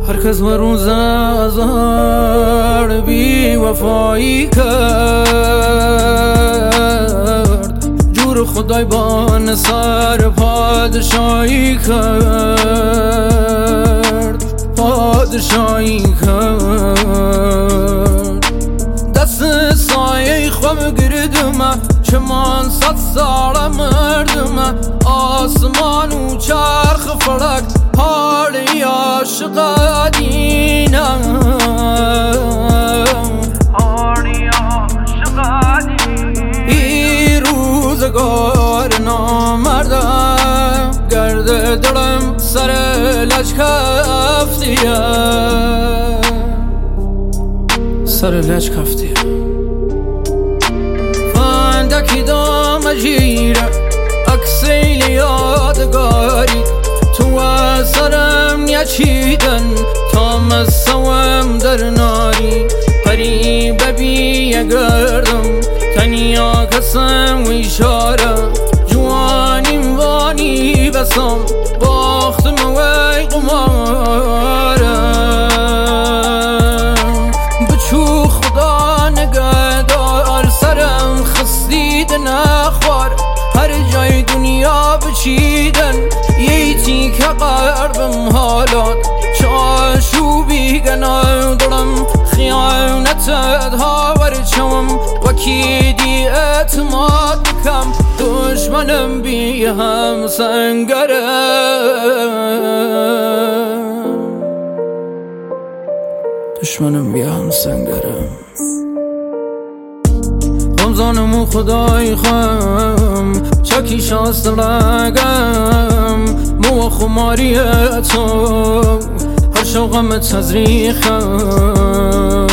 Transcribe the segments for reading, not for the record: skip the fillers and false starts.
هر کس و روز ازار بی وفایی کرد، جور خدای با نثار پادشاهی کرد، پادشاهی کرد. دست سایه خواب گردم چمان 100 سال مردم، آسمان و چرخ فلک حالی عاشق دینم، حالی عاشق دینم. ای روزگار نامردم، گرد دلم سر لجکفتیه، سر لجکفتیه. فندکی دام جیره اکسیل یادگاری، تو سرم یچیدن تا مسوم در ناری. قریب بی گردم تنیا کسم و اشاره، جوانیم وانی بسم باختم وی قمارم. بچو خدا نگهدار سرم خستید نخوار، هر جای دنیا بچیدن ییتی که قربم حالات. چاشوبی گناه دلم خیانتت هاور چوم، وکیدی اعتماد بکم دشمنم بی هم سنگرم، دشمنم بی هم سنگرم. رمضانم و خدای خم چکی شاست لگم، مو خماری تو هر شوقم تزریخم.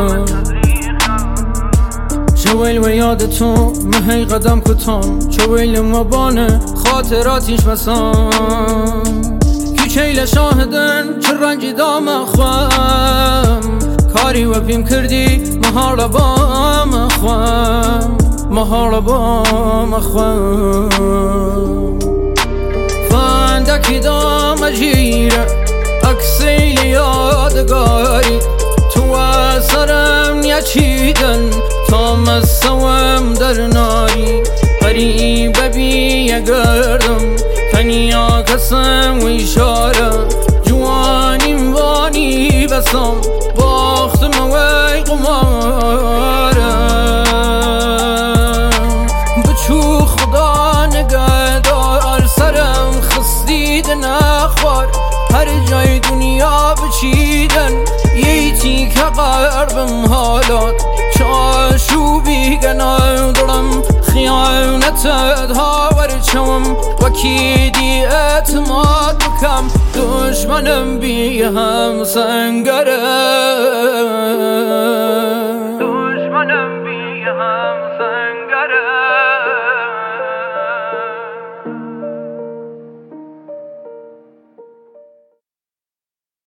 چویل و یاد تو مهی قدم کتم، چویل مبانه خاطراتیش بسام. کیچیل شاهدن چه رنگی دام خوام، کاری و پیم کردی مهار بام خوام، مهار بام خوام. فندکی دام جیره اکسیل یادگاری، تو سرم یچیدن تا مسوم در ناری. قریب بی گردم تنیا کسم و اشاره، جوانیم وانی بسم باختم وی قمارم. بچو خدا نگهدار سرم خستید نخوار، هر جای دنیا بچیدن ییتی که قربم حالات. چاشوبی گناه دلم خیانتت هاور چوم، وکیدی اعتماد بکم دشمنم بی هم سنگرم.